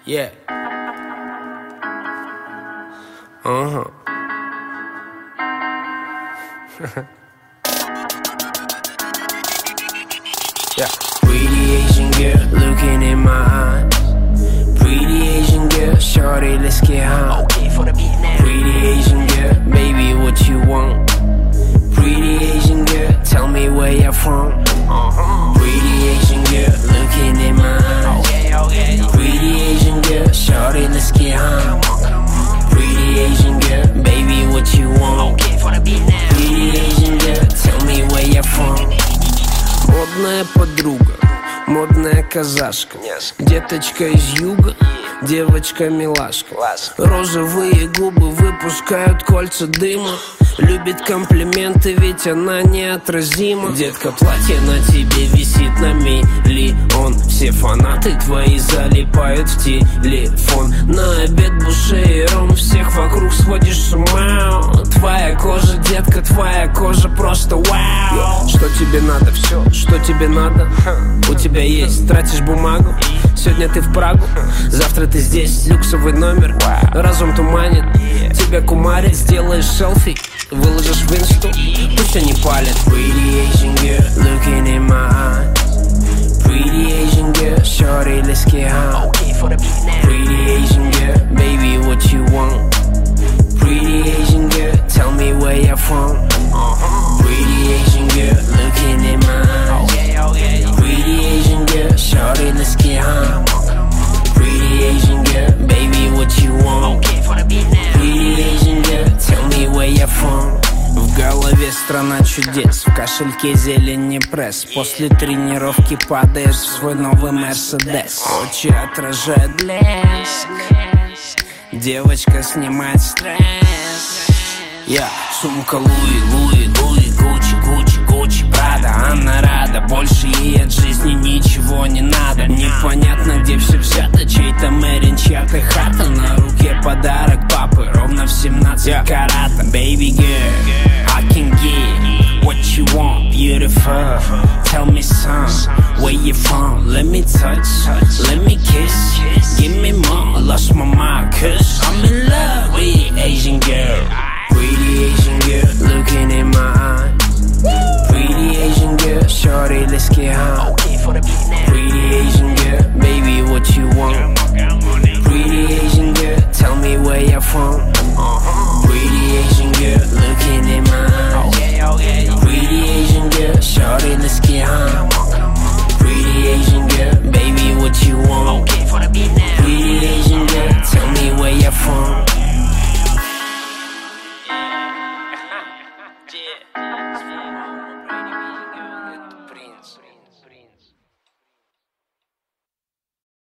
Yeah. Uh-huh. Yeah. Pretty Asian girl looking in my eyes. Pretty Asian girl, shorty, let's get high. Okay for the beat now. Pretty Asian girl, baby, what you want? Pretty Asian girl, tell me where you're from. Pretty Asian girl, looking in my eyes. Okay. Pretty Asian girl, shorty, let's get high. Pretty Asian girl, baby, what you want? Okay for the beat now. Pretty Asian girl, tell me where you're from. Модная подруга, модная казашка, деточка из юга, девочка-милашка. Розовые губы выпускают кольца дыма. Любит комплименты, ведь она неотразима. Детка, платье на тебе висит на миллион. Все фанаты твои залипают в телефон. На обед буше и ром, всех вокруг сводишь с ума. Твоя кожа, детка, твоя кожа просто вау. Что тебе надо, все, что тебе надо, у тебя есть, тратишь бумагу. Сегодня ты в Прагу, завтра ты здесь, люксовый номер. Разум туманит, тебя кумарит. Сделаешь селфи, выложишь в инсту, пусть они палят. Pretty Asian girl, looking in my eyes. Pretty Asian girl, shorty, let's get high. Okay for the beat now. Pretty Asian girl, baby, what you want? Pretty Asian girl, tell me where you're from. Pretty Asian girl, looking in my eyes. Okay. Pretty Asian girl, shorty, let's get high. Pretty Asian girl, baby, what you want? Okay for the beat now. Pretty Asian girl, tell me where you're from. В голове страна чудес, в кошельке зелень пресс. После тренировки падаешь в свой новый Мерседес. Очи отражают блеск, девочка снимает стресс. Я сумка Луи, Гуччи, Прада. Она рада, больше ей от жизни ничего не надо. Непонятно, где все взято, чей-то Мэрин, чья-то хата. На руке подарок папы, ровно в 17 карата. Baby girl, I can get what you want, beautiful. Tell me some, where you from? Let me touch, let me kiss. Give me more, lost my mind, cause I'm in love with Asian girl. Pretty Asian girl, looking in my eyes. Pretty Asian girl, shorty, let's get high. Okay for the beat now.